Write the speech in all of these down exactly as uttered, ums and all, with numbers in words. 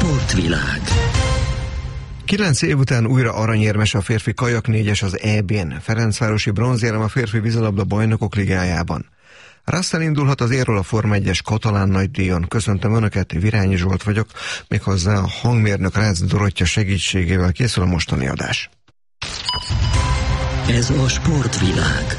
Sportvilág. Kilenc év után újra aranyérmes a férfi kajak négyes az é bén, Ferencvárosi bronzérem a férfi vízilabda bajnokok ligájában. Russell indulhat az érről a Forma egyes katalán nagydíjon. Köszöntöm Önöket, Virányi Zsolt vagyok, méghozzá a hangmérnök Rácz Dorottya segítségével készül a mostani adás. Ez a Sportvilág.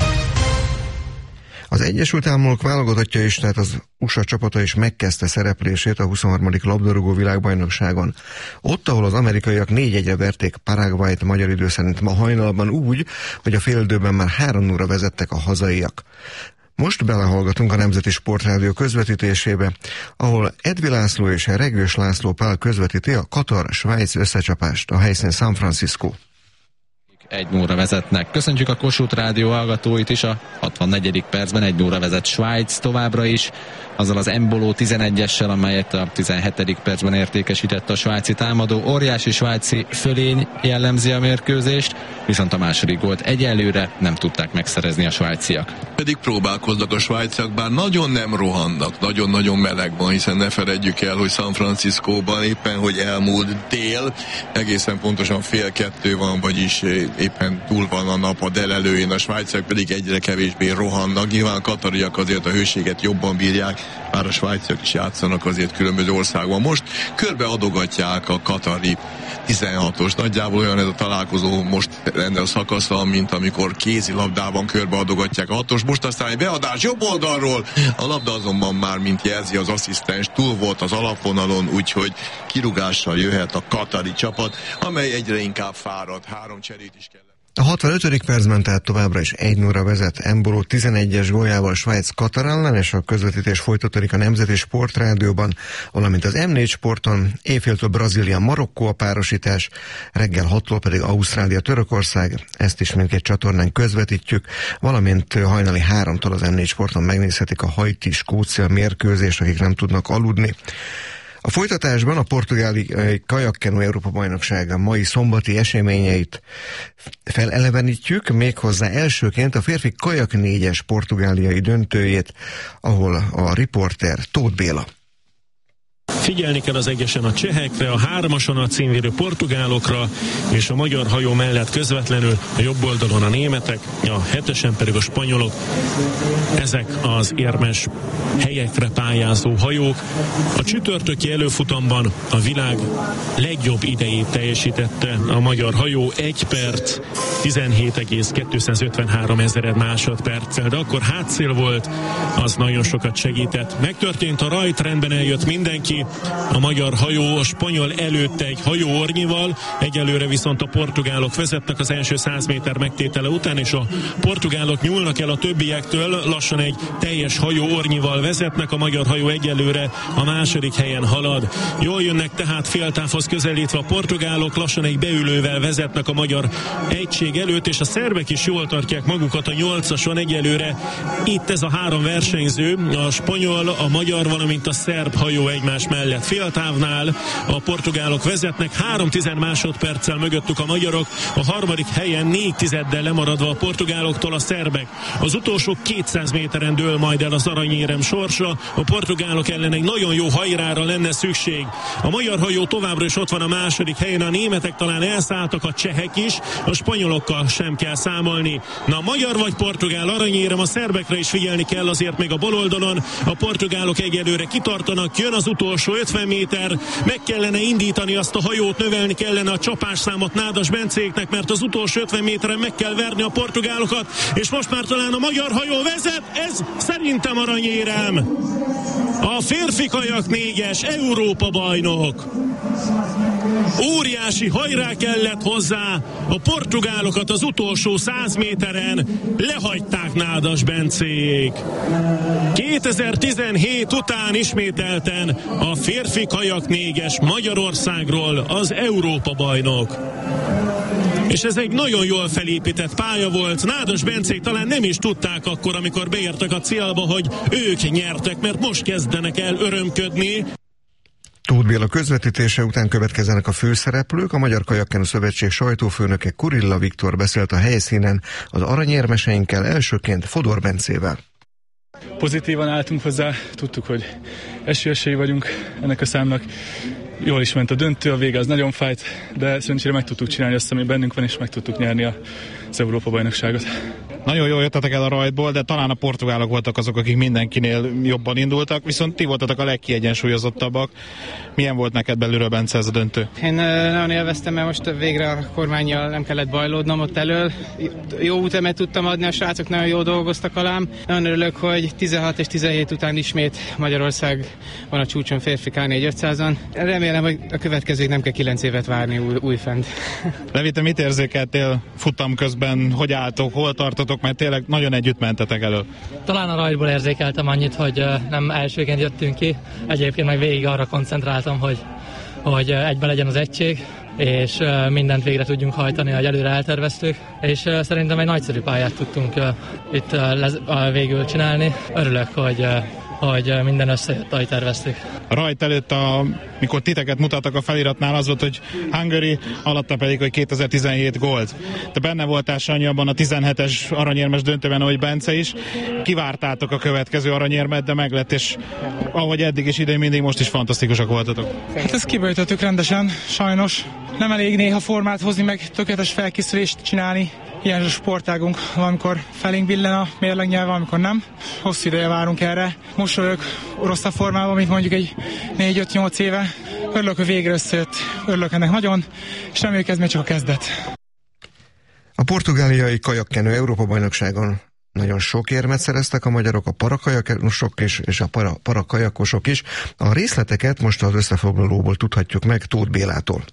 Az Egyesült Államok válogatottja is, tehát az u es á csapata is megkezdte szereplését a huszonharmadik labdarúgó világbajnokságon. Ott, ahol az amerikaiak négy egyre verték Paraguayt magyar idő szerint ma hajnalban úgy, hogy a félidőben már három nulla vezettek a hazaiak. Most belehallgatunk a Nemzeti Sportrádió közvetítésébe, ahol Edvi László és Regős László Pál közvetíti a Katar-Svájc összecsapást, a helyszín San Francisco. Egy nulla vezetnek. Köszönjük a Kossuth Rádió hallgatóit is, a hatvannegyedik percben egy nulla vezet Svájc továbbra is, azzal az Embolo tizenegyessel, amelyet a tizenhetedik percben értékesített a svájci támadó. Óriási svájci fölény jellemzi a mérkőzést, viszont a második gólt egyelőre nem tudták megszerezni a svájciak. Pedig próbálkoznak a svájciak, bár nagyon nem rohannak, nagyon-nagyon meleg van, hiszen ne feledjük el, hogy San Franciscóban éppen, hogy elmúlt dél, egészen pontosan fél kettő van, vagyis éppen túl van a nap a dél előjén, a svájciak pedig egyre kevésbé rohannak. Nyilván a katariak azért a hőséget jobban bírják, bár a svájciak is játszanak azért különböző országban. Most körbeadogatják a katari tizenhatos. Nagyjából olyan ez a találkozó most lenne a szakasza, mint amikor kézilabdában körbeadogatják a hatos. Most aztán egy beadás jobb oldalról, a labda azonban már, mint jelzi az asszisztens, túl volt az alapvonalon, úgyhogy kirúgással jöhet a katari csapat, amely egyre inkább fárad. Három cserét is kell. A hatvanötödik percben tehát továbbra is egy nulla vezet Embolo tizenegyes góljával Svájc Katar ellen, és a közvetítés folytatódik a Nemzeti Sportrádióban, valamint az em négy Sporton. Éjféltől Brazília Marokkó a párosítás, reggel hattól pedig Ausztrália Törökország, ezt is mindkét csatornán közvetítjük, valamint hajnali háromtól az em négy Sporton megnézhetik a Haiti Skócia mérkőzést, akik nem tudnak aludni. A folytatásban a portugáli kajakkenu Európa-bajnokság mai szombati eseményeit felelevenítjük, méghozzá elsőként a férfi kajak négyes portugáliai döntőjét, ahol a riporter Tóth Béla. Figyelni kell az egyesen a csehekre, a hármason a címvédő portugálokra, és a magyar hajó mellett közvetlenül a jobb oldalon a németek, a hetesen pedig a spanyolok. Ezek az érmes helyekre pályázó hajók. A csütörtöki előfutamban a világ legjobb idejét teljesítette a magyar hajó, egy perc, tizenhét egész kétszázötvenhárom ezered másodperccel, de akkor hátszél volt, az nagyon sokat segített. Megtörtént a rajt, rendben eljött mindenki, a magyar hajó a spanyol előtte egy hajóornyival, egyelőre viszont a portugálok vezetnek az első száz méter megtétele után, és a portugálok nyúlnak el a többiektől, lassan egy teljes hajóornyival vezetnek, a magyar hajó egyelőre a második helyen halad. Jól jönnek tehát féltávhoz közelítve a portugálok, lassan egy beülővel vezetnek a magyar egység előtt, és a szerbek is jól tartják magukat a nyolcason, egyelőre itt ez a három versenyző, a spanyol, a magyar, valamint a szerb hajó egymás mellett féltávnál. A portugálok vezetnek, három tized másodperccel mögöttük a magyarok, a harmadik helyen négy tizeddel lemaradva a portugáloktól a szerbek. Az utolsó kétszáz méteren dől majd el az aranyérem sorsa, a portugálok ellen egy nagyon jó hajrára lenne szükség. A magyar hajó továbbra is ott van a második helyen, a németek talán elszálltak, a csehek is, a spanyolokkal sem kell számolni. Na, magyar vagy portugál aranyérem, a szerbekre is figyelni kell azért még a bal oldalon, a portugálok egyelőre kitartanak, jön az utolsó ötven méter, meg kellene indítani azt a hajót, növelni kellene a csapásszámot Nádas Bencéknek, mert az utolsó ötven méteren meg kell verni a portugálokat, és most már talán a magyar hajó vezet, ez szerintem aranyérem. A férfi kajak négyes Európa bajnok. Óriási hajrá kellett hozzá, a portugálokat az utolsó száz méteren lehagyták Nádas Bencék. kétezer-tizenhét után ismételten a férfi kajak négyes Magyarországról az Európa bajnok. És ez egy nagyon jól felépített pálya volt. Nádas Bencék talán nem is tudták akkor, amikor beértek a célba, hogy ők nyertek, mert most kezdenek el örömködni. Tóth Béla közvetítése után következzenek a főszereplők. A Magyar Kajakkenu Szövetség sajtófőnöke Kurilla Viktor beszélt a helyszínen az aranyérmeseinkkel, elsőként Fodor Bencével. Pozitívan álltunk hozzá, tudtuk, hogy esélyesei vagyunk ennek a számnak. Jól is ment a döntő, a vége az nagyon fájt, de szerencsére meg tudtuk csinálni azt, ami bennünk van, és meg tudtuk nyerni az Európa-bajnokságot. Nagyon jól jöttetek el a rajtból, de talán a portugálok voltak azok, akik mindenkinél jobban indultak, viszont ti voltatok a legkiegyensúlyozottabbak. Milyen volt neked belülről, Bence, ez a döntő? Én nagyon élveztem, mert most végre a kormánnyal nem kellett bajlódnom ott elől. Jó útemet tudtam adni, a srácok nagyon jól dolgoztak alám. Nagyon örülök, hogy tizenhat és tizenhét után ismét Magyarország van a csúcson férfi ká négy ötszázon. Remélem, hogy a következőig nem kell kilenc évet várni új, újfent. Levi, te mit érzékeltél futam közben, hogy álltok, hol tartotok, mert tényleg nagyon együtt mentetek elő? Talán a rajtból érzékeltem annyit, hogy nem elsőként jöttünk ki. Egyébként meg végig arra koncentráltam, hogy, hogy egyben legyen az egység, és mindent végre tudjunk hajtani, hogy előre elterveztük, és szerintem egy nagyszerű pályát tudtunk itt végül csinálni. Örülök, hogy hogy minden összejött, ahogy terveztük. A rajt előtt, a, mikor titeket mutattak a feliratnál, az volt, hogy Hungary, alatta pedig, hogy kétezer-tizenhét gólt. Te benne voltál, Sanyi, abban a tizenhetes aranyérmes döntőben, ahogy Bence is. Kivártátok a következő aranyérmet, de meglett, és ahogy eddig is idén mindig, most is fantasztikusak voltatok. Hát ezt kiböjtöttük rendesen, sajnos. Nem elég néha formát hozni, meg tökéletes felkészülést csinálni. Ilyen a sportágunk, valamikor felénk billen a mérlegnyelv, valamikor nem. Hosszú ideje várunk erre. Most vagyok rosszabb formában, mint mondjuk egy négy-öt-nyolc éve. Örülök, hogy végre összejött. Örülök ennek nagyon, és reméljük, ez még csak a kezdet. A portugáliai kajakkenő Európa-bajnokságon nagyon sok érmet szereztek a magyarok, a parakajakosok is, és a para, parakajakosok is. A részleteket most az összefoglalóból tudhatjuk meg Tóth Bélától.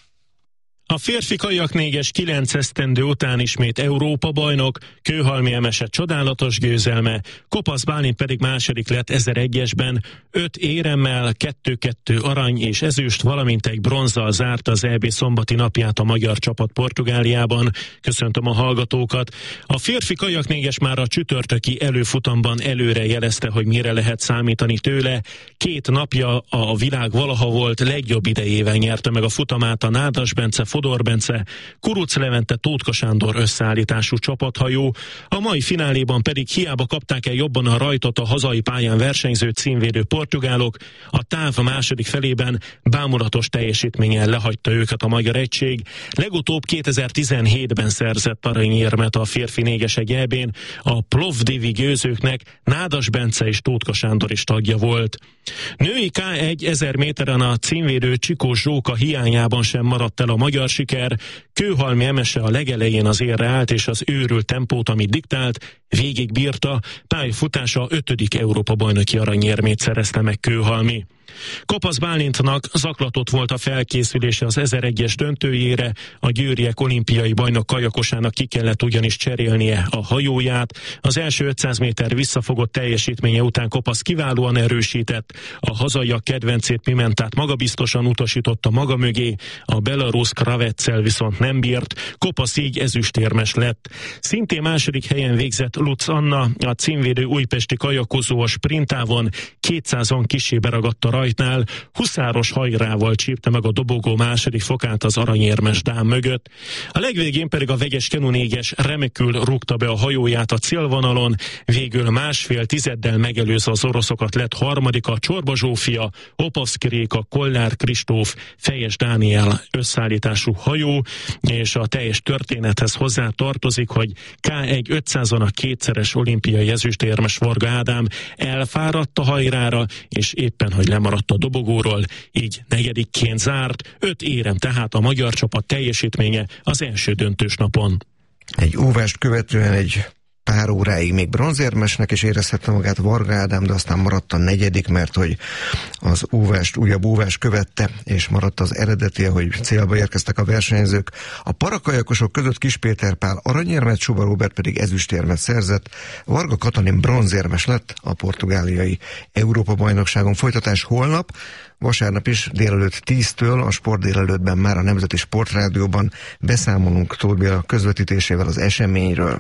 A férfi kajaknégyes kilenc esztendő után ismét Európa bajnok, Kőhalmi Emese csodálatos győzelme, Kopasz Bálint pedig második lett ezeregyesben, öt éremmel, kettő-kettő arany és ezüst, valamint egy bronzzal zárta az é bé szombati napját a magyar csapat Portugáliában. Köszöntöm a hallgatókat. A férfi kajaknégyes már a csütörtöki előfutamban előre jelezte, hogy mire lehet számítani tőle. Két napja a világ valaha volt legjobb idejével nyerte meg a futamát a Nádas Bence, Fodor Bence, Kuruc Levente, Tótka Sándor összeállítású csapathajó. A mai fináléban pedig hiába kapták el jobban a rajtot a hazai pályán versenyző címvédő portugálok, a táv második felében bámulatos teljesítménnyel lehagyta őket a magyar egység. Legutóbb kétezer-tizenhétben szerzett aranyérmet a férfi négyesek é bén, a Plovdivi győzőknek Nádas Bence és Tótka Sándor is tagja volt. Női ká egy ezer méteren a címvédő Csikós Zsóka hiányában sem maradt el a magyar siker. Kőhalmi Emese a legelején az érre állt, és az őrült tempót, amit diktált, végig bírta. Pályafutása ötödik Európa-bajnoki aranyérmét szerezte meg Kőhalmi. Kopasz Bálintnak zaklatott volt a felkészülése az ezeregyes döntőjére, a győriek olimpiai bajnok kajakosának ki kellett ugyanis cserélnie a hajóját. Az első ötszáz méter visszafogott teljesítménye után Kopasz kiválóan erősített, a hazaiak kedvencét Pimentát magabiztosan utasította maga mögé, a belarusz Kraveccel viszont nem bírt, Kopasz így ezüstérmes lett. Szintén második helyen végzett Lutz Anna, a címvédő újpesti kajakozó a sprintávon kétszázon kissé beragadt a rajtnál, huszáros hajrával csípte meg a dobogó második fokát az aranyérmes dám mögött. A legvégén pedig a vegyes kenunégyes remekül rúgta be a hajóját a célvonalon, végül másfél tizeddel megelőzve az oroszokat lett harmadika Csorba Zsófia, Opavszki Réka, Kollár Kristóf, Fejes Dániel összeállítású hajó, és a teljes történethez hozzá tartozik, hogy ká egy ötszázon a kétszeres olimpiai ezüstérmes Varga Ádám elfáradt a hajrára, és éppen, hogy lemaradt a dobogóról, így negyedikként zárt, öt érem tehát a magyar csapat teljesítménye az első döntős napon. Egy óvást követően egy pár óráig még bronzérmesnek is érezhette magát Varga Ádám, de aztán maradt a negyedik, mert hogy az óvást, újabb óvást követte, és maradt az eredeti, hogy célba érkeztek a versenyzők. A parakajakosok között Kis Péter Pál aranyérmet, Suba Róbert pedig ezüstérmet szerzett. Varga Katalin bronzérmes lett a portugáliai Európa-bajnokságon. Folytatás holnap, vasárnap is délelőtt tíztől a Sport délelőttben már a Nemzeti Sportrádióban beszámolunk Tóth Béla közvetítésével az eseményről.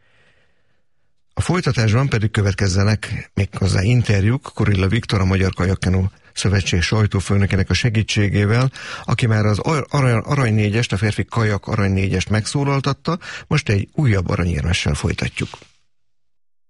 A folytatásban pedig következzenek méghozzá interjúk Kurilla Viktor, a Magyar Kajakkenu Szövetség sajtófőnökének a segítségével, aki már az arany négyest, a férfi kajak arany négyest megszólaltatta, most egy újabb aranyérmessel folytatjuk.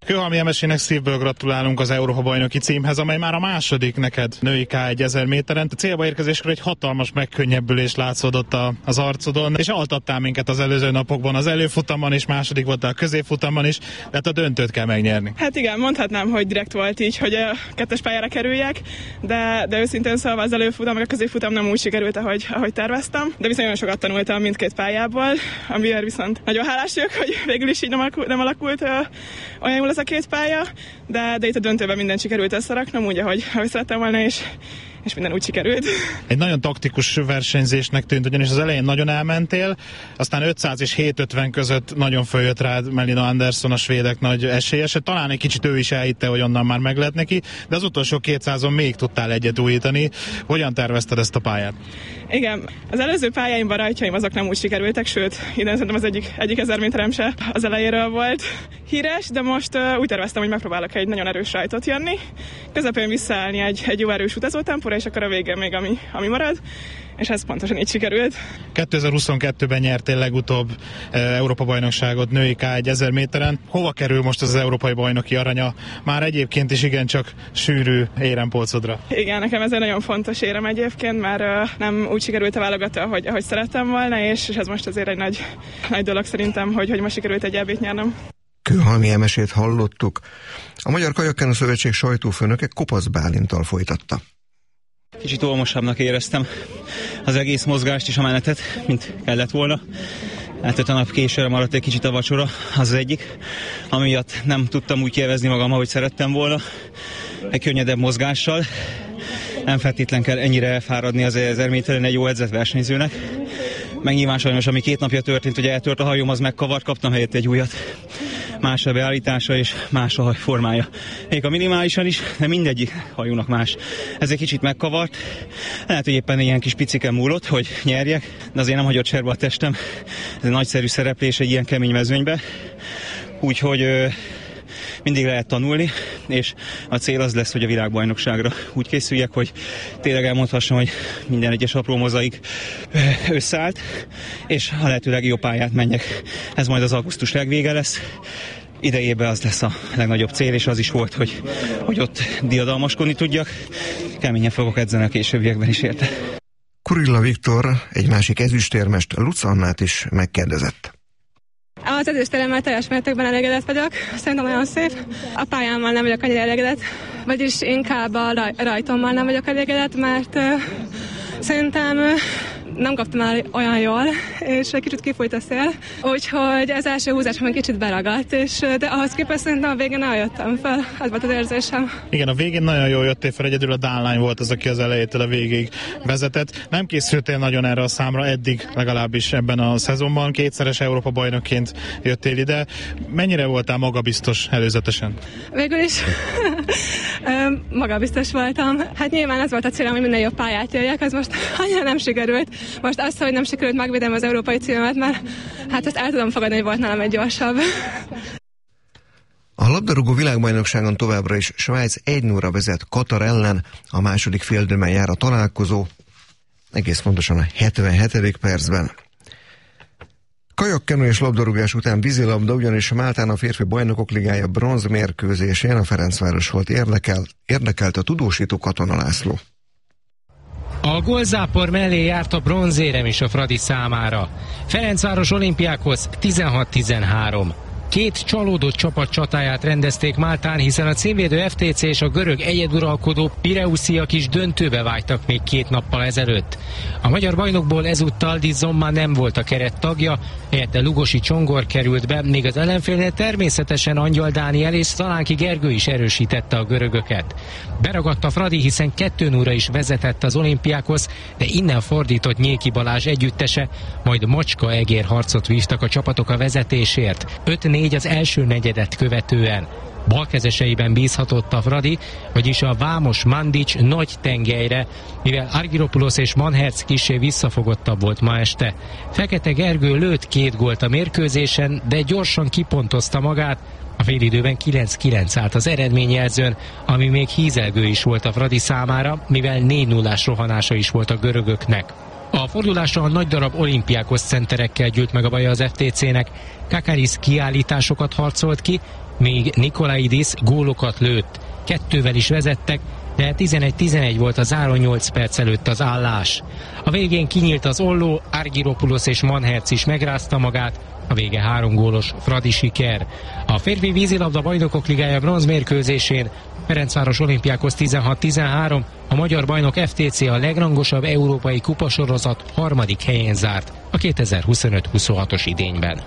Kőhalmi Emesének szívből gratulálunk az Európa-bajnoki címhez, amely már a második neked női ká egy ezer méteren. A célba érkezéskor egy hatalmas megkönnyebbülés látszódott a, az arcodon, és altattál minket az előző napokban, az előfutamban is, második voltál a középfutamban is, de hát a döntőt kell megnyerni. Hát igen, mondhatnám, hogy direkt volt így, hogy a kettes pályára kerüljek, de, de őszintén szólva az előfutam, meg a középfutam nem úgy sikerült, ahogy, ahogy terveztem, de viszont nagyon sokat tanultam mindkét pályából, amivel viszont nagyon hálás vagyok, hogy végül is így nem alakult, nem alakult ö, olyan jól ez a két pálya, de, de itt a döntőben minden sikerült összeraknom, úgy, ahogy, ahogy szerettem volna, és, és minden úgy sikerült. Egy nagyon taktikus versenyzésnek tűnt, ugyanis az elején nagyon elmentél, aztán ötszáz és hétszázötven között nagyon följött rád Melina Andersson, a svédek nagy esélyese. Talán egy kicsit ő is elhitte, hogy onnan már meg lehet neki, de az utolsó kétszázon még tudtál egyet újítani. Hogyan tervezted ezt a pályát? Igen, az előző pályáimban rajtjaim azok nem úgy sikerültek, sőt, idén szerintem az egyik, egyik ezer méterem se az elejéről volt híres, de most uh, úgy terveztem, hogy megpróbálok egy nagyon erős rajtot jönni, közepén visszaállni egy, egy jó erős utazótempóra, és akkor a végén még ami, ami marad, és ez pontosan így sikerült. kétezer-huszonkettőben nyertél legutóbb e, Európa-bajnokságot női ká egy ezer méteren. Hova kerül most az európai bajnoki aranya? Már egyébként is igencsak sűrű érempolcodra. Igen, nekem ez egy nagyon fontos érem egyébként, mert uh, nem úgy sikerült a válogató, ahogy, ahogy szerettem volna, és, és ez most azért egy nagy, nagy dolog szerintem, hogy, hogy most sikerült egy elbét nyernem. Kőhalmi Emesét hallottuk. A Magyar Kajakkenu Szövetség sajtófőnöke Kopasz Bálinttal folytatta. Kicsit olmosabbnak éreztem az egész mozgást és a menetet, mint kellett volna. Hát öt nap későre maradt egy kicsit a vacsora, az az egyik. Amiatt nem tudtam úgy kielvezni magam, ahogy szerettem volna. Egy könnyedebb mozgással. Nem feltétlen kell ennyire elfáradni az ezer méteren egy jó edzett versenyzőnek. Meg nyilván sajnos, ami két napja történt, hogy eltört a hajóm, az megkavart, kaptam helyett egy újat. Más a beállítása és más a haj formája. Még a minimálisan is, de mindegyik hajónak más. Ez egy kicsit megkavart. Lehet, hogy éppen ilyen kis piciken múlott, hogy nyerjek, de azért nem hagyott cserbe a testem. Ez egy nagyszerű szereplés egy ilyen kemény mezőnybe. Úgyhogy mindig lehet tanulni, és a cél az lesz, hogy a világbajnokságra úgy készüljek, hogy tényleg elmondhassam, hogy minden egyes apró mozaik összeállt, és a lehető legjobb pályát menjek. Ez majd az augusztus legvége lesz. Idejében az lesz a legnagyobb cél, és az is volt, hogy, hogy ott diadalmaskodni tudjak. Keményen fogok edzeni a későbbiekben is érte. Kurilla Viktor, egy másik ezüstérmest, Luc Annát is megkérdezett. Az ezüstéremmel teljes mértékben elégedett vagyok, szerintem nagyon szép. A pályámmal nem vagyok annyira elégedett, vagyis inkább a raj- rajtommal nem vagyok elégedett, mert uh, szerintem uh, nem kaptam el olyan jól, és egy kicsit kifújt a szél, úgyhogy az első húzásban egy kicsit beragadt, és, de ahhoz képest szerintem a végén eljöttem fel, ez volt az érzésem. Igen, a végén nagyon jól jöttél fel, egyedül a Dánlány volt az, aki az elejétől a végig vezetett. Nem készültél nagyon erre a számra eddig, legalábbis ebben a szezonban, kétszeres Európa-bajnokként jöttél ide. Mennyire voltál magabiztos előzetesen? Végül is magabiztos voltam. Hát nyilván ez volt a célom, hogy minden jobb pályát jöjjek, ez most annyira nem sikerült. Most azt, hogy nem sikerült megvédem az európai címemet, mert hát ezt el tudom fogadni, hogy volt nálam egy gyorsabb. A labdarúgó világbajnokságon továbbra is Svájc egy nulla vezet Katar ellen, a második féldőben jár a találkozó, egész pontosan a hetvenhetedik percben. Kajakkenu és labdarúgás után vízilabda, ugyanis Máltán a férfi bajnokok ligája bronzmérkőzésén a Ferencváros volt érdekel, érdekelt a tudósító Katona László. A gólzápor mellé járt a bronzérem is a Fradi számára. Ferencváros Olimpiákhoz tizenhat tizenhárom. Két csalódott csapat csatáját rendezték Máltán, hiszen a címvédő ef té cé és a görög egyeduralkodó Pireusziak is döntőbe vágytak még két nappal ezelőtt. A magyar bajnokból ezúttal Di Zomma nem volt a keret tagja, helyette Lugosi Csongor került be, még az ellenfélnél természetesen Angyal Dániel és Szalánki Gergő is erősítette a görögöket. Beragadt a Fradi, hiszen kettő nulla is vezetett az Olimpiákhoz, de innen fordított Nyéki Balázs együttese, majd Macska Egér harcot vívtak a csapatok a vezetésért. öt négy az első negyedet követően. Balkezeseiben bízhatott a Fradi, vagyis a Vámos Mandics nagy tengelyre, mivel Argyropoulos és Manherz kissé visszafogottabb volt ma este. Fekete Gergő lőtt két gólt a mérkőzésen, de gyorsan kipontozta magát. A félidőben kilenc kilenc állt az eredményjelzőn, ami még hízelgő is volt a Fradi számára, mivel négy nullás rohanása is volt a görögöknek. A fordulásra a nagy darab Olympiakos centerekkel gyűlt meg a baja az ef té cének. Kakaris kiállításokat harcolt ki, míg Nikolaidis gólokat lőtt. Kettővel is vezettek, de tizenegy tizenegy volt a záró nyolc perc előtt az állás. A végén kinyílt az olló, Argyropoulos és Manherc is megrázta magát, a vége három gólos Fradi siker. A férfi vízilabda bajnokok ligája bronzmérkőzésén Ferencváros Olympiakos tizenhat tizenhárom, a magyar bajnok ef té cé a legrangosabb európai kupasorozat harmadik helyén zárt a kétezer-huszonöt huszonhatos idényben.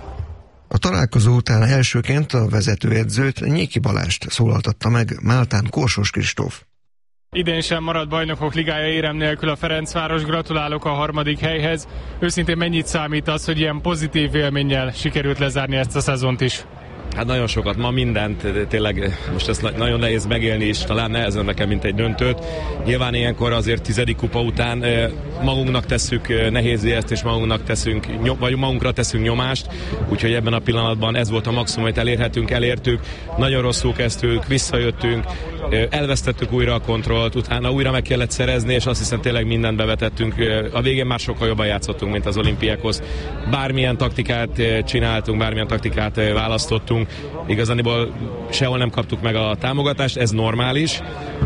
A találkozó után elsőként a vezetőedzőt, Nyéki Balást szólaltatta meg Máltán Korsós Kristóf. Idén sem maradt bajnokok ligája érem nélkül a Ferencváros, gratulálok a harmadik helyhez. Őszintén mennyit számít az, hogy ilyen pozitív élménnyel sikerült lezárni ezt a szezont is? Hát nagyon sokat, ma mindent, tényleg most ezt nagyon nehéz megélni, és talán nehezebb nekem, mint egy döntőt. Nyilván ilyenkor azért tizedik kupa után magunknak tesszük nehézé ezt, és magunknak teszünk, vagy magunkra teszünk nyomást, úgyhogy ebben a pillanatban ez volt a maximum, amit elérhetünk, elértük. Nagyon rosszul kezdtük, visszajöttünk, elvesztettük újra a kontrollt, utána újra meg kellett szerezni, és azt hiszem tényleg mindent bevetettünk. A végén már sokkal jobban játszottunk, mint az Olympiakos. Bármilyen taktikát csináltunk, bármilyen taktikát választottunk, igazániból sehol nem kaptuk meg a támogatást, ez normális,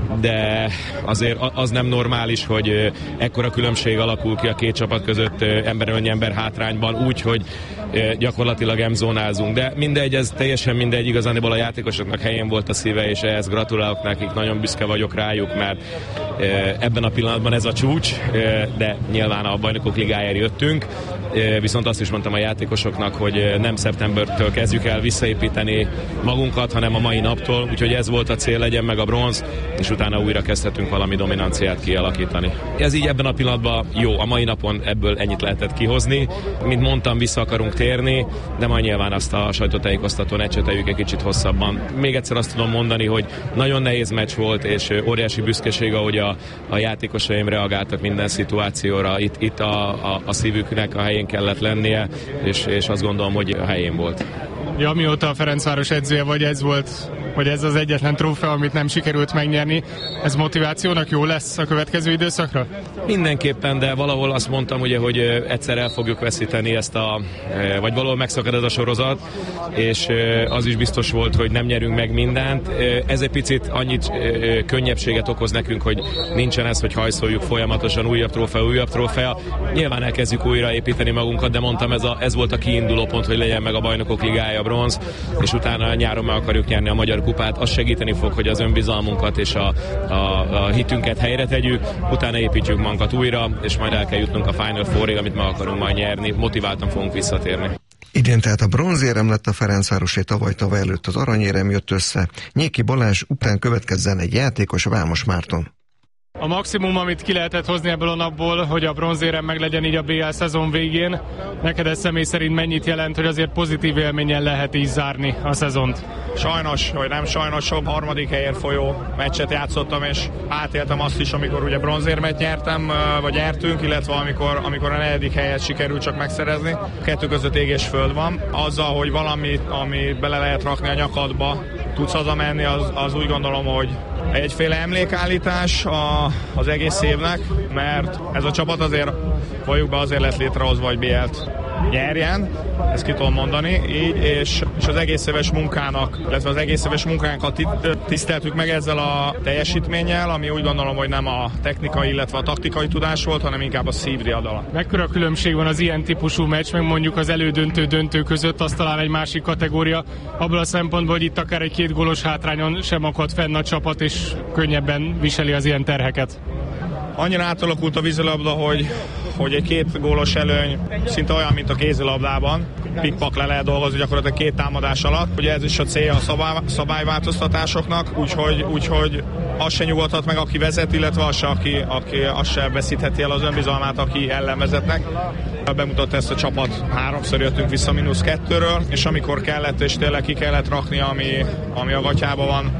de azért az nem normális, hogy ekkora különbség alakul ki a két csapat között ember-önnyi ember hátrányban, úgy, hogy gyakorlatilag emzónázunk. De mindegy, ez teljesen mindegy, igazániból a játékosoknak helyén volt a szíve, és ehhez gratulálok nekik, nagyon büszke vagyok rájuk, mert ebben a pillanatban ez a csúcs, de nyilván a bajnokok ligájára jöttünk, viszont azt is mondtam a játékosoknak, hogy nem szeptembertől kezdjük el visszaépíteni magunkat, hanem a mai naptól, úgyhogy ez volt a cél, legyen meg a bronz, és utána újra kezdhetünk valami dominanciát kialakítani. Ez így ebben a pillanatban jó, a mai napon ebből ennyit lehetett kihozni, mint mondtam, vissza akarunk térni, de majd nyilván azt a sajtótájékoztatón ecseteljük egy kicsit hosszabban. Még egyszer azt tudom mondani, hogy nagyon nehéz meccs volt, és óriási büszkeség, ahogy a, a játékosaim reagáltak minden szituációra. Itt, itt a, a, a szívüknek a helyén kellett lennie, és, és azt gondolom, hogy a helyén volt. Ja, amióta a Ferencváros edzője vagy, ez volt, hogy ez az egyetlen trófea, amit nem sikerült megnyerni, ez motivációnak jó lesz a következő időszakra? Mindenképpen, de valahol azt mondtam, ugye, hogy egyszer el fogjuk veszíteni ezt a, vagy valahol megszakad ez a sorozat, és az is biztos volt, hogy nem nyerünk meg mindent. Ez egy picit annyit könnyebbséget okoz nekünk, hogy nincsen ez, hogy hajszoljuk folyamatosan újabb trófea, újabb trófea. Nyilván elkezdjük újra építeni magunkat, de mondtam, ez, a, ez volt a kiinduló pont, hogy legyen meg a bajnokok ligája, bronz, és utána nyáron meg akarjuk nyerni a magyar kupát. Az segíteni fog, hogy az önbizalmunkat és a, a, a hitünket helyre tegyük, utána építjük magunkat újra, és majd el kell jutnunk a Final Fourig, amit meg akarunk majd nyerni. Motiváltan fogunk visszatérni. Idén tehát a bronzérem lett a Ferencvárosé, tavaly tavaly előtt az aranyérem jött össze. Nyéki Balázs után következzen egy játékos, Vámos Márton. A maximum, amit ki lehetett hozni ebből a napból, hogy a bronzérem meglegyen így a bé el szezon végén, neked ez személy szerint mennyit jelent, hogy azért pozitív élménnyel lehet így zárni a szezont? Sajnos, hogy nem sajnos, sok harmadik helyért folyó meccset játszottam, és átéltem azt is, amikor ugye bronzérmet nyertem, vagy nyertünk, illetve amikor, amikor a negyedik helyet sikerült csak megszerezni. Kettő között ég és föld van. Azzal, hogy valami, ami bele lehet rakni a nyakadba, tudsz hazamenni, az, az úgy gondolom, hogy egyféle emlékállítás a, az egész évnek, mert ez a csapat azért, valljuk be, azért lett létrehozva, hogy bé el-t nyerjen, ezt ki tudom mondani, így, és, és az egész éves munkának, illetve az egész éves munkánkat tiszteltük meg ezzel a teljesítménnyel, ami úgy gondolom, hogy nem a technikai, illetve a taktikai tudás volt, hanem inkább a szívriadala. Mekkora különbség van az ilyen típusú meccs, meg mondjuk az elődöntő döntő között, az talán egy másik kategória, abból a szempontból, hogy itt akár egy két gólos hátrányon sem akad fenn a csapat, és könnyebben viseli az ilyen terheket. Annyira átalakult a vízilabda, hogy, hogy egy két gólos előny szinte olyan, mint a kézilabdában. Pikpak le lehet dolgozni gyakorlatilag két támadás alatt. Ugye ez is a célja a szabály, szabályváltoztatásoknak, úgyhogy, úgyhogy az se nyugodhat meg, aki vezet, illetve az se, aki, aki az se veszítheti el az önbizalmát, aki ellen vezetnek. Bemutatta ezt a csapat, háromszor jöttünk vissza mínusz kettőről, és amikor kellett, és tényleg ki kellett rakni, ami, ami a gatyában van,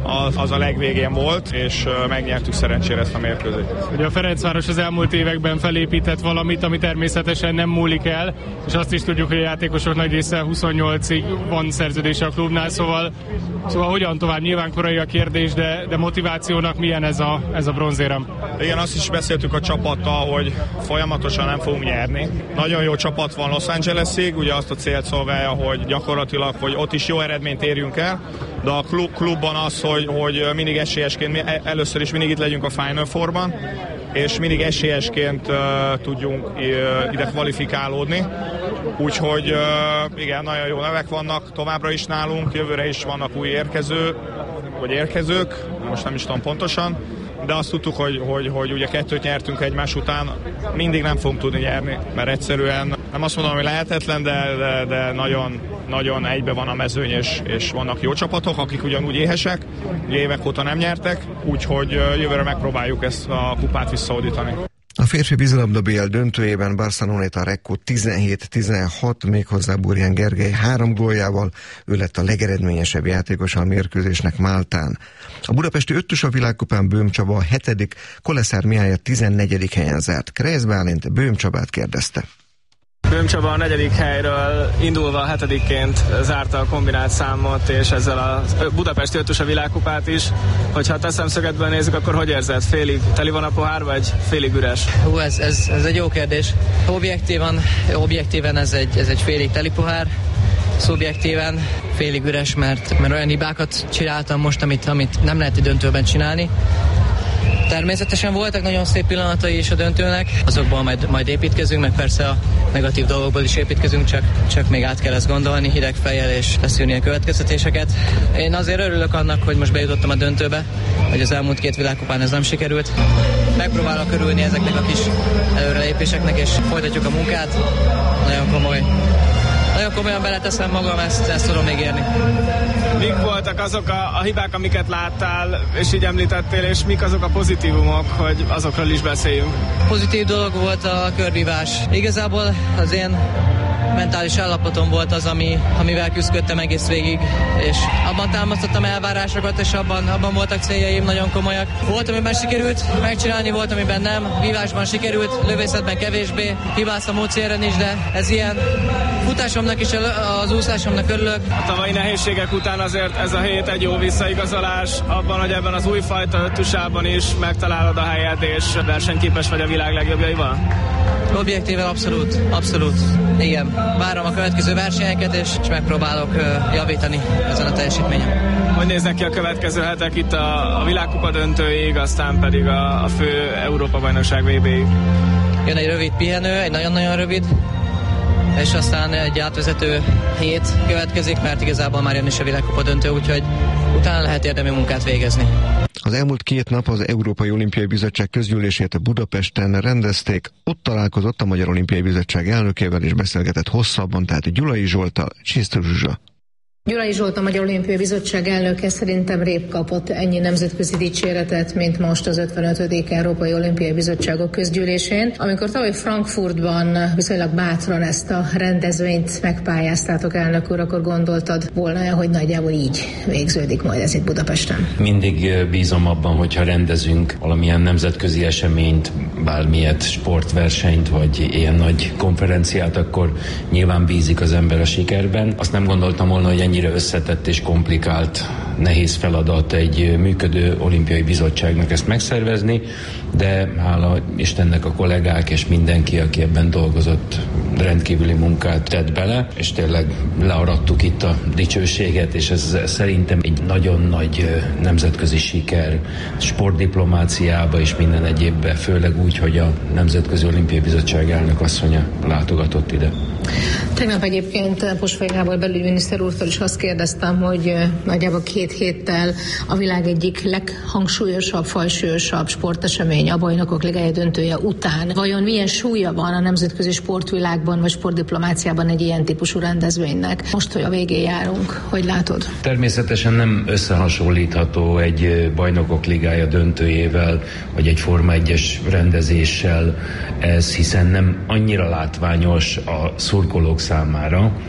az, az a legvégén volt, és megnyertük szerencsére ezt a mérkőzést. Ugye a Ferencváros az elmúlt években felépített valamit, ami természetesen nem múlik el, és azt is tudjuk, hogy a játékosok nagy része huszonnyolcig van szerződése a klubnál, szóval, szóval hogyan tovább? Nyilván korai a kérdés, de, de motivációnak milyen ez a, ez a bronzérem? Igen, azt is beszéltük a csapattal, hogy folyamatosan nem fogunk nyerni. Nagyon jó csapat van Los Angelesig, ugye azt a célt szolgálja, hogy gyakorlatilag, hogy ott is jó eredményt érjünk el, de a klub, klubban az, hogy, hogy mindig esélyesként, először is mindig itt legyünk a Final Fourban, és mindig esélyesként uh, tudjunk uh, ide kvalifikálódni. Úgyhogy uh, igen, nagyon jó nevek vannak továbbra is nálunk, jövőre is vannak új érkező, vagy érkezők, most nem is tudom pontosan, de azt tudtuk, hogy, hogy, hogy ugye kettőt nyertünk egymás után, mindig nem fogunk tudni nyerni, mert egyszerűen nem azt mondom, hogy lehetetlen, de, de, de nagyon, nagyon egybe van a mezőny, és, és vannak jó csapatok, akik ugyanúgy éhesek, évek óta nem nyertek, úgyhogy jövőre megpróbáljuk ezt a kupát visszaordítani. A férfi vízilabda bé el döntőjében Barceloneta Recco tizenhét tizenhat, méghozzá Burján Gergely három góljával, ő lett a legeredményesebb játékos a mérkőzésnek Máltán. A budapesti ötös a világkupán Böhm Csaba a hetedik, Koleszár Mihály a tizennegyedik helyen zárt. Krejsz Bálint Böhm Csabát kérdezte. Böhm Csaba a negyedik helyről indulva a hetedikként zárta a kombinált számot, és ezzel a budapesti ötös a világkupát is. Hogyha a te szemszögedből nézzük, akkor hogy érzed? Félig teli van a pohár, vagy félig üres? Hú, ez, ez, ez egy jó kérdés. Objektívan, objektíven ez egy, ez egy félig teli pohár, szubjektíven félig üres, mert, mert olyan hibákat csináltam most, amit, amit nem lehet döntőben csinálni. Természetesen voltak nagyon szép pillanatai is a döntőnek, azokból majd, majd építkezünk, meg persze a negatív dolgokból is építkezünk, csak, csak még át kell ezt gondolni, hideg fejjel és leszűrni a következtetéseket. Én azért örülök annak, hogy most bejutottam a döntőbe, hogy az elmúlt két világkupán ez nem sikerült. Megpróbálok örülni ezeknek a kis előrelépéseknek, és folytatjuk a munkát. Nagyon komoly. Nagyon komolyan beleteszem magam, ezt, ezt tudom még érni. Mik voltak azok a, a hibák, amiket láttál, és így említettél, és mik azok a pozitívumok, hogy azokról is beszéljünk? Pozitív dolog volt a körvívás. Igazából az én mentális állapotom volt az, ami, amivel küzdöttem egész végig, és abban támasztottam elvárásokat, és abban, abban voltak céljaim nagyon komolyak. Volt, amiben sikerült megcsinálni, volt, amiben nem. Vívásban sikerült, lövészetben kevésbé. Hibáztam módszeren is, de ez ilyen. Futásomnak is, az úszásomnak örülök. A tavalyi nehézségek után azért ez a hét egy jó visszaigazolás abban, hogy ebben az újfajta öttusában is megtalálod a helyed, és versenyképes vagy a világ legjobbjaival? Objektíven abszolút, abszolút. Igen, várom a következő versenyeket, és, és megpróbálok uh, javítani ezen a teljesítményen. Hogy néznek ki a következő hetek itt a, a világkupa döntőig, aztán pedig a, a fő Európa-bajnokság vé béig? Jön egy rövid pihenő, egy nagyon-nagyon rövid, és aztán egy átvezető hét következik, mert igazából már jön is a világkupa döntő, úgyhogy utána lehet érdemi munkát végezni. Az elmúlt két nap az Európai Olimpiai Bizottság közgyűlését Budapesten rendezték. Ott találkozott a Magyar Olimpiai Bizottság elnökével és beszélgetett hosszabban, tehát Gyulai Zsolttal, Csisztő Zsuzsa. Gyulai Zsolt, a Magyar Olimpiai Bizottság elnöke szerintem rép kapott ennyi nemzetközi dicséretet, mint most az ötvenötödik Európai Olimpiai Bizottságok közgyűlésén. Amikor tavaly Frankfurtban viszonylag bátran ezt a rendezvényt megpályáztátok, elnök úr, akkor gondoltad volna, hogy nagyjából így végződik majd ez itt Budapesten? Mindig bízom abban, hogyha rendezünk valamilyen nemzetközi eseményt, bármilyen sportversenyt, vagy ilyen nagy konferenciát, akkor nyilván bízik az ember a sikerben. Azt nem gondoltam volna, hogy ennyi ennyire összetett és komplikált, nehéz feladat egy működő olimpiai bizottságnak ezt megszervezni, de hála Istennek a kollégák és mindenki, aki ebben dolgozott, rendkívüli munkát tett bele, és tényleg learadtuk itt a dicsőséget, és ez szerintem egy nagyon nagy nemzetközi siker sportdiplomáciába és minden egyébbe, főleg úgy, hogy a Nemzetközi Olimpiai Bizottság elnök asszonya látogatott ide. Tegnap egyébként Posfai Gábor belügyminiszter úrtól is azt kérdeztem, hogy nagyjából két héttel a világ egyik leghangsúlyosabb, fajsúlyosabb sportesemény, a Bajnokok Ligája döntője után. Vajon milyen súlya van a nemzetközi sportvilágban vagy sportdiplomáciában egy ilyen típusú rendezvénynek? Most, hogy a végén járunk, hogy látod? Természetesen nem összehasonlítható egy Bajnokok Ligája döntőjével, vagy egy Forma egyes rendezéssel ez, hiszen nem annyira látványos a szurkolók számára,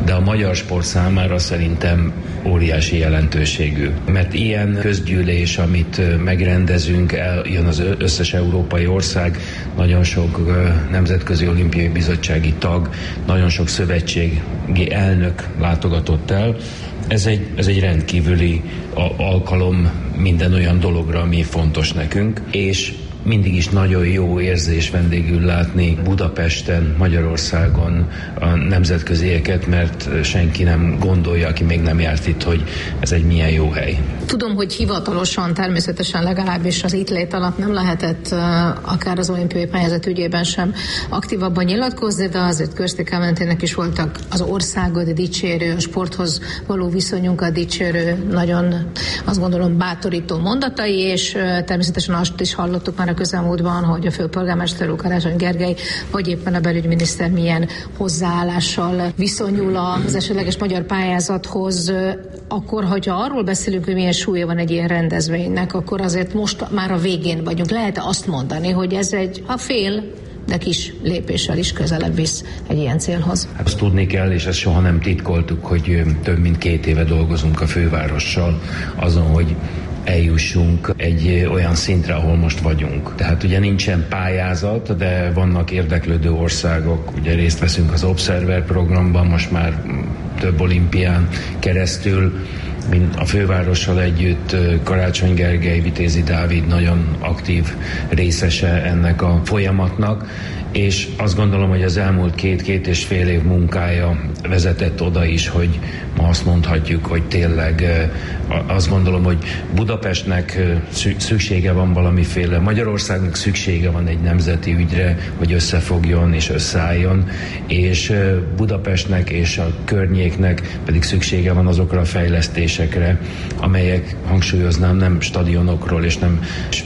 de a magyar sport számára szerintem óriási jelentőségű. Mert ilyen közgyűlés, amit megrendezünk, eljön az összes európai ország, nagyon sok nemzetközi olimpiai bizottsági tag, nagyon sok szövetségi elnök látogatott el. Ez egy, ez egy rendkívüli alkalom minden olyan dologra, ami fontos nekünk, és mindig is nagyon jó érzés vendégül látni Budapesten, Magyarországon a nemzetközieket, mert senki nem gondolja, aki még nem járt itt, hogy ez egy milyen jó hely. Tudom, hogy hivatalosan természetesen legalábbis az itt lét alatt nem lehetett akár az olimpiai pályázat ügyében sem aktívabban nyilatkozni, de azért Kirsty Clementének is voltak az országot dicsérő, a sporthoz való viszonyunkat dicsérő, nagyon azt gondolom bátorító mondatai, és természetesen azt is hallottuk már a közelmúltban, hogy a főpolgármester úr Karácsony Gergely, vagy éppen a belügyminiszter milyen hozzáállással viszonyul az esetleges magyar pályázathoz. Akkor, hogyha arról beszélünk, hogy milyen súlya van egy ilyen rendezvénynek, akkor azért most már a végén vagyunk. Lehet azt mondani, hogy ez egy, ha fél, de kis lépéssel is közelebb visz egy ilyen célhoz. Hát azt tudni kell, és ezt soha nem titkoltuk, hogy több mint két éve dolgozunk a fővárossal azon, hogy eljussunk egy olyan szintre, ahol most vagyunk. Tehát ugye nincsen pályázat, de vannak érdeklődő országok, ugye részt veszünk az Observer programban, most már több olimpián keresztül, mint a fővárossal együtt Karácsony Gergely, Vitézi Dávid nagyon aktív részese ennek a folyamatnak, és azt gondolom, hogy az elmúlt két-két és fél év munkája vezetett oda is, hogy ma azt mondhatjuk, hogy tényleg azt gondolom, hogy Budapestnek szüksége van valamiféle, Magyarországnak szüksége van egy nemzeti ügyre, hogy összefogjon és összeálljon, és Budapestnek és a környéknek pedig szüksége van azokra a fejlesztésekre, amelyek, hangsúlyoznám, nem stadionokról és nem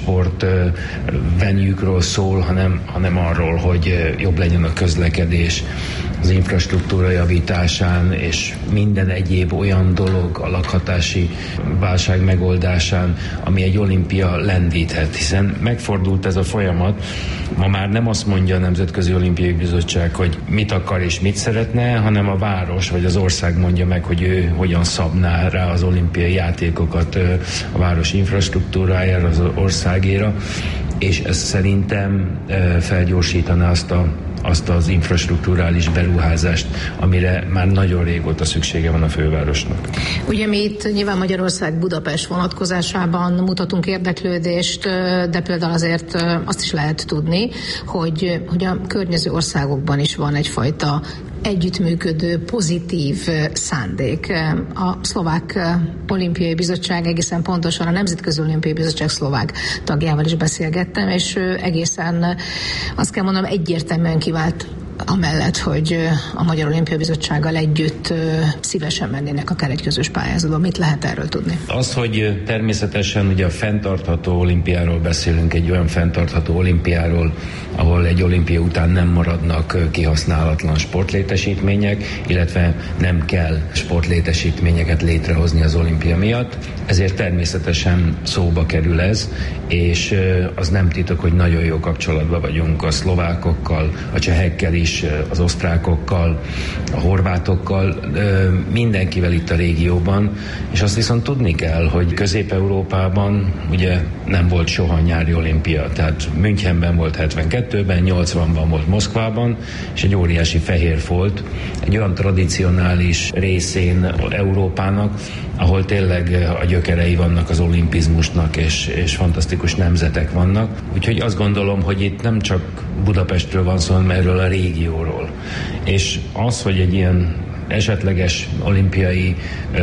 sportvenyűkről szól, hanem, hanem arról, hogy jobb legyen a közlekedés, az infrastruktúra javításán, és minden egyéb olyan dolog a lakhatási válság megoldásán, ami egy olimpia lendíthet, hiszen megfordult ez a folyamat. Ma már nem azt mondja a Nemzetközi Olimpiai Bizottság, hogy mit akar és mit szeretne, hanem a város vagy az ország mondja meg, hogy ő hogyan szabná rá az olimpiai játékokat a város infrastruktúrájára, az országéra, és ez szerintem felgyorsítaná azt a azt az infrastrukturális beruházást, amire már nagyon régóta szüksége van a fővárosnak. Ugye mi itt nyilván Magyarország Budapest vonatkozásában mutatunk érdeklődést, de például azért azt is lehet tudni, hogy, hogy a környező országokban is van egyfajta együttműködő, pozitív szándék. A Szlovák Olimpiai Bizottság, egészen pontosan a Nemzetközi Olimpiai Bizottság szlovák tagjával is beszélgettem, és egészen azt kell mondanom, egyértelműen kivált amellett, hogy a Magyar Olimpiai Bizottsággal együtt szívesen mennének akár egy közös pályázatba. Mit lehet erről tudni? Az, hogy természetesen ugye a fenntartható olimpiáról beszélünk, egy olyan fenntartható olimpiáról, ahol egy olimpia után nem maradnak kihasználatlan sportlétesítmények, illetve nem kell sportlétesítményeket létrehozni az olimpia miatt. Ezért természetesen szóba kerül ez, és az nem titok, hogy nagyon jó kapcsolatban vagyunk a szlovákokkal, a csehekkel is, az osztrákokkal, a horvátokkal, mindenkivel itt a régióban, és azt viszont tudni kell, hogy Közép-Európában ugye nem volt soha nyári olimpia, tehát Münchenben volt hetvenkettőben, nyolcvanban volt Moszkvában, és egy óriási fehér folt, egy olyan tradicionális részén Európának, ahol tényleg a gyökerei vannak az olimpizmusnak, és, és fantasztikus nemzetek vannak. Úgyhogy azt gondolom, hogy itt nem csak Budapestről van szó, hanem erről a régióról. És az, hogy egy ilyen esetleges olimpiai ö,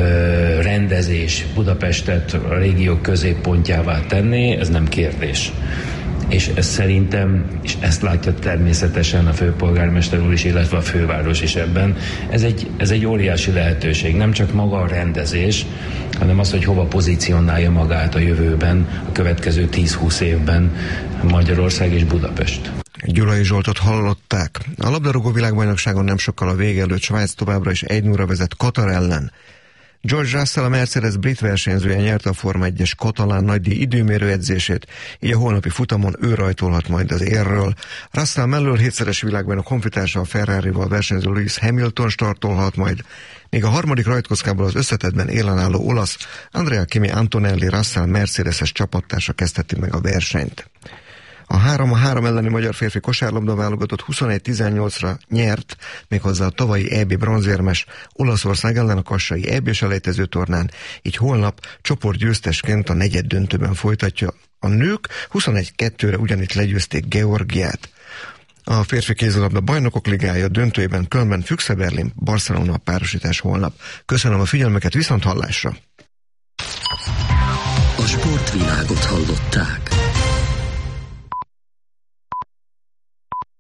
rendezés Budapestet a régiók középpontjává tenné, ez nem kérdés. És ez szerintem, és ezt látja természetesen a főpolgármester úr is, illetve a főváros is ebben, ez egy, ez egy óriási lehetőség. Nem csak maga a rendezés, hanem az, hogy hova pozícionálja magát a jövőben, a következő tíz-húsz évben Magyarország és Budapest. Gyulai Zsoltot hallották. A labdarúgó világbajnokságon nem sokkal a vége előtt Svájc továbbra is egy nulla vezet Katar ellen. George Russell, a Mercedes brit versenyzője nyerte a Forma egyes katalán nagydíj időmérő edzését, így a holnapi futamon ő rajtolhat majd az érről. Russell mellől hétszeres világbajnok honfitársa, a Ferrarival versenyző Lewis Hamilton startolhat majd, még a harmadik rajtkockából az összetettben élen álló olasz Andrea Kimi Antonelli Russell Mercedes-es csapattársa kezdheti meg a versenyt. A három a három elleni magyar férfi kosárlabda válogatott huszonegy tizennyolcra nyert, méghozzá a tavalyi é bé bronzérmes Olaszország ellen a kassai é bés elejtező tornán, így holnap csoportgyőztesként a negyed döntőben folytatja. A nők huszonegy kettőre ugyanitt legyőzték Georgiát. A férfi kézilabda bajnokok ligája döntőjében Kölnben Füchse Berlin Barcelona párosítás holnap. Köszönöm a figyelmüket, viszont hallásra! A sportvilágot hallották.